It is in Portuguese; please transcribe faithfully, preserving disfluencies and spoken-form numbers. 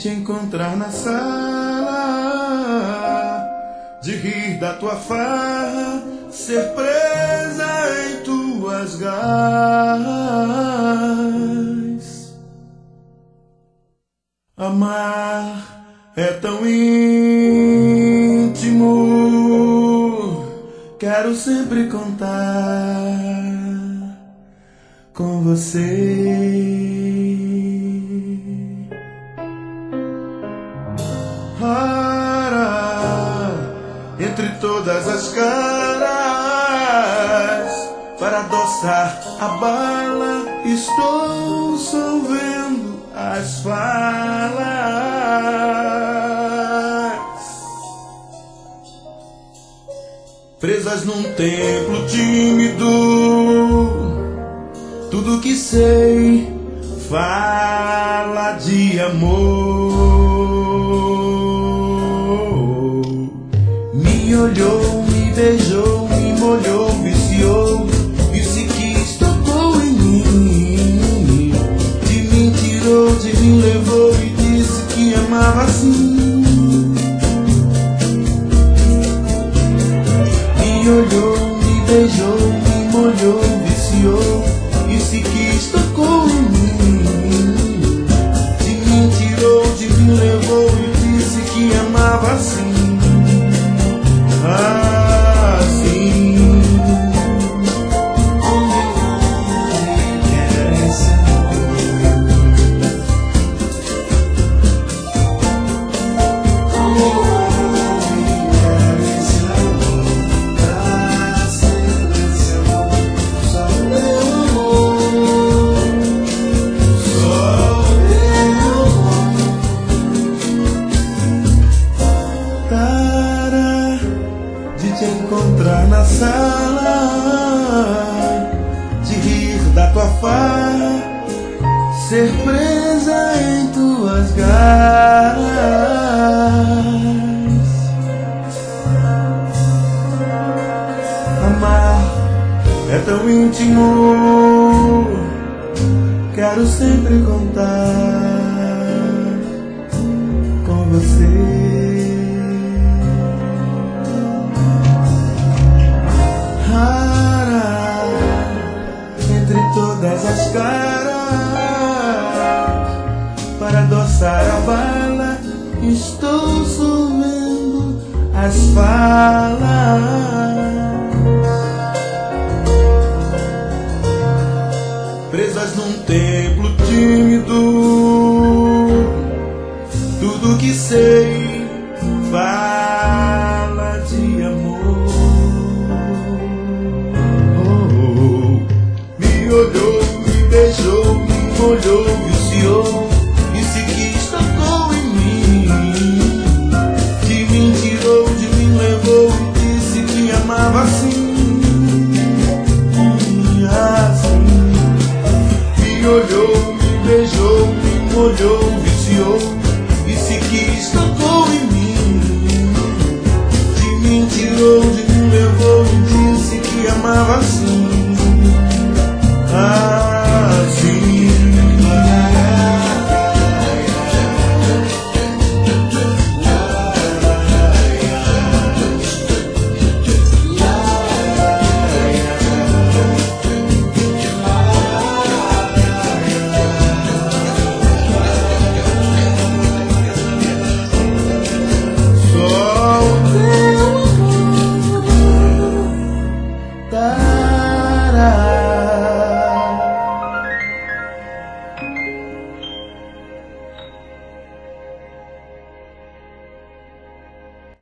te encontrar na sala, de rir da tua farra, ser presa em tuas garras. Amar é tão íntimo, quero sempre contar com você. Para entre todas as caras, para adoçar a bala, estou solvendo as falas. Presas num templo tímido, tudo que sei fala de amor. Me olhou, me beijou, me molhou, viciou, e se quis, tocou em mim. De mim tirou, de mim levou e disse que amava assim. Me olhou, me beijou, me molhou, viciou, e se quis, tocou em mim. De mim tirou, de mim levou e disse que amava assim. Assim. Te encontrar na sala, de rir da tua farra, ser presa em tuas garras. Amar é tão íntimo, quero sempre contar com você. Entre todas as caras, para adoçar a bala, estou solvendo as falas. Presas num templo tímido, tudo que sei